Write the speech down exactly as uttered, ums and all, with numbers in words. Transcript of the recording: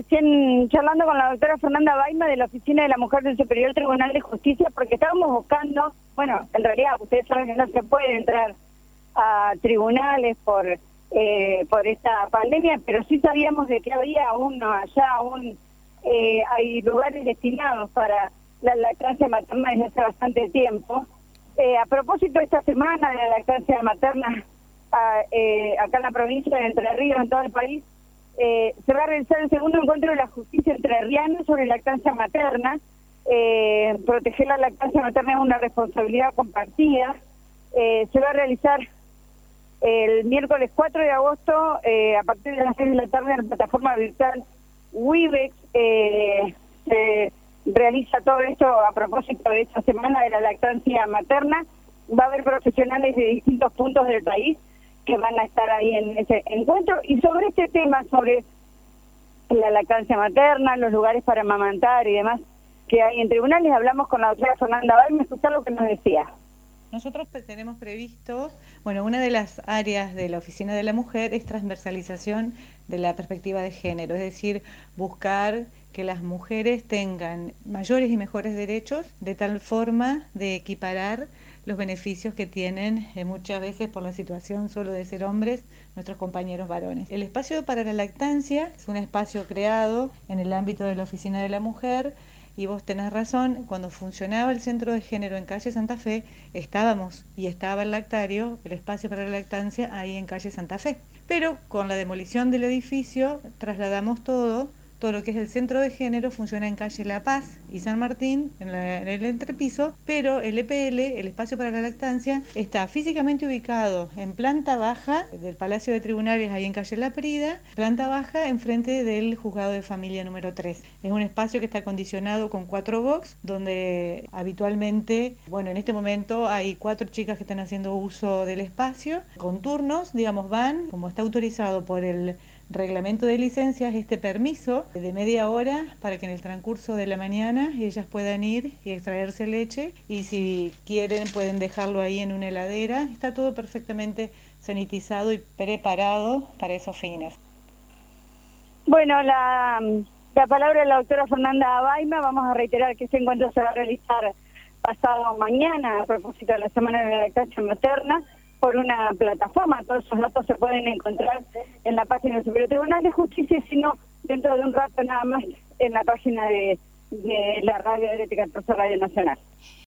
recién charlando con la doctora Fernanda Baima de la Oficina de la Mujer del Superior Tribunal de Justicia, porque estábamos buscando, bueno, en realidad ustedes saben que no se puede entrar a tribunales por eh, por esta pandemia, pero sí sabíamos de que había uno allá, aún eh, hay lugares destinados para la lactancia materna desde hace bastante tiempo. Eh, a propósito de esta semana de la lactancia materna a, eh, acá en la provincia de Entre Ríos, en todo el país, eh, se va a realizar el segundo encuentro de la justicia entrerriana sobre lactancia materna. Eh, proteger la lactancia materna es una responsabilidad compartida. Eh, se va a realizar el miércoles cuatro de agosto eh, a partir de las seis de la tarde en la plataforma virtual Webex. Eh, se realiza todo esto a propósito de esta semana de la lactancia materna. Va a haber profesionales de distintos puntos del país que van a estar ahí en ese encuentro. Y sobre este tema, sobre la lactancia materna, los lugares para amamantar y demás que hay en tribunales, hablamos con la doctora Fernanda Baima, escuchar lo que nos decía. Nosotros tenemos previsto, bueno, una de las áreas de la Oficina de la Mujer es transversalización de la perspectiva de género, es decir, buscar que las mujeres tengan mayores y mejores derechos de tal forma de equiparar los beneficios que tienen eh, muchas veces por la situación solo de ser hombres nuestros compañeros varones. El espacio para la lactancia es un espacio creado en el ámbito de la Oficina de la Mujer. Y vos tenés razón, cuando funcionaba el centro de género en calle Santa Fe, estábamos y estaba el lactario, el espacio para la lactancia, ahí en calle Santa Fe. Pero con la demolición del edificio trasladamos todo, todo lo que es el centro de género funciona en calle La Paz y San Martín, en, la, en el entrepiso, pero el E P L, el espacio para la lactancia, está físicamente ubicado en planta baja del Palacio de Tribunales, ahí en calle La Prida, planta baja enfrente del Juzgado de Familia número tres. Es un espacio que está acondicionado con cuatro box, donde habitualmente, bueno, en este momento hay cuatro chicas que están haciendo uso del espacio, con turnos, digamos, van, como está autorizado por el reglamento de licencias, este permiso de media hora para que en el transcurso de la mañana ellas puedan ir y extraerse leche, y si quieren pueden dejarlo ahí en una heladera. Está todo perfectamente sanitizado y preparado para esos fines. Bueno, la, la palabra de la doctora Fernanda Baima. Vamos a reiterar que este encuentro se va a realizar pasado mañana a propósito de la Semana de la Lactancia Materna por una plataforma. Todos esos datos se pueden encontrar en la página del Superior Tribunal de Justicia, sino dentro de un rato nada más en la página de, de la Radio de T catorce Radio Nacional.